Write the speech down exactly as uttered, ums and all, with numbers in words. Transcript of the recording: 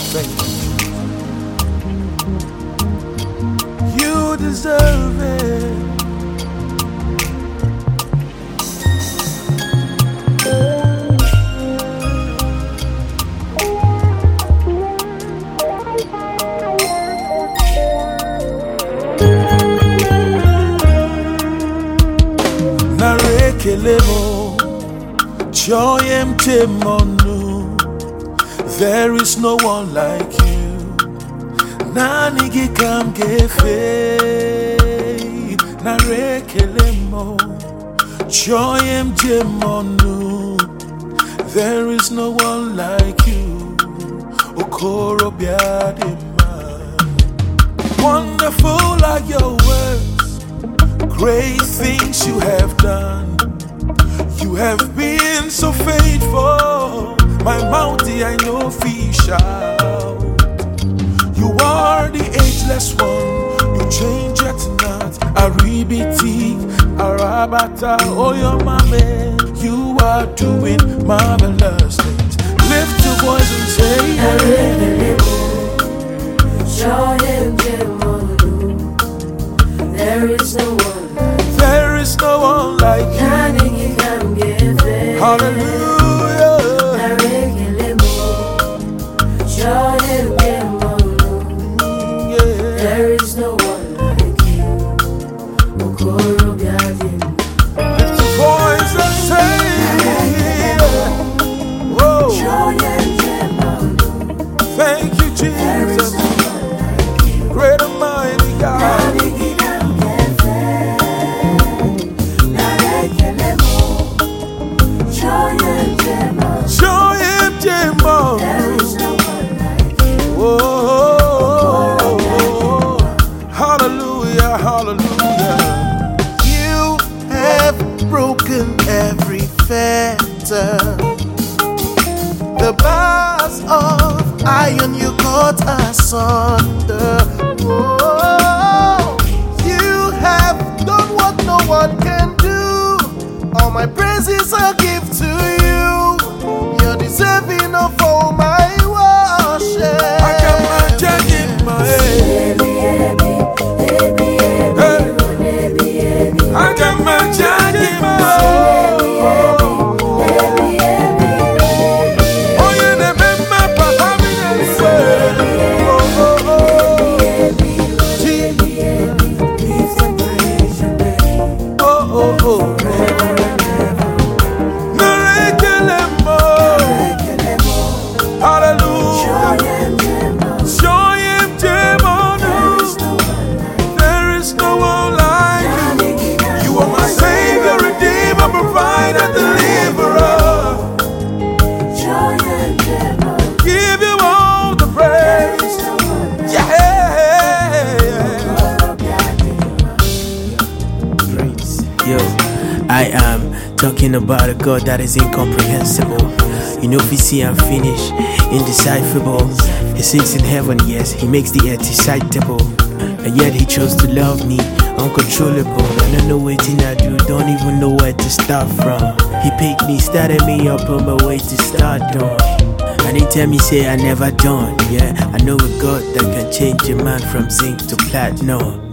Thank you. You deserve it. Narekelemo, Choyem Temonu. There is no one like you. Nanigi kam gefe. Narekelemo, Choyem Temonu. There is no one like you. Okoro biadema. Wonderful are your words. Great things you have done. You have been so faithful. My mountain I know fish out. You are the ageless one. You change it not. Aribiti, Arabata, oh your mame. You are doing marvelous things. Lift your voice and say, there is no one. There is no one like you. Hallelujah. There is no one like you. Lift your voice and say, whoa. Thank you, Jesus. Great and mighty God. Hallelujah, hallelujah. You have broken every fetter. The bars of iron you cut asunder. Oh, you have done what no one can do. All my praises I give to you. You're deserving of all my worship. I got my jack in my head. I got my jack in my head. Oh, you never my papa, me and say, oh, oh, oh. Oh, oh, oh. Hallelujah. Show him Temonu. There is no one like you. You are my Savior, Redeemer, Provider, Deliverer. Give you all the praise. Yeah. Praise. Yo, I am talking about a God that is incomprehensible. You know, if we see and finish, indecipherable. He sits in heaven, yes, he makes the earth excitable. And yet he chose to love me, uncontrollable. I don't know what I do, don't even know where to start from. He picked me, started me up on my way to stardom. And they tell me, say I never done, yeah. I know a God that can change a man from zinc to platinum.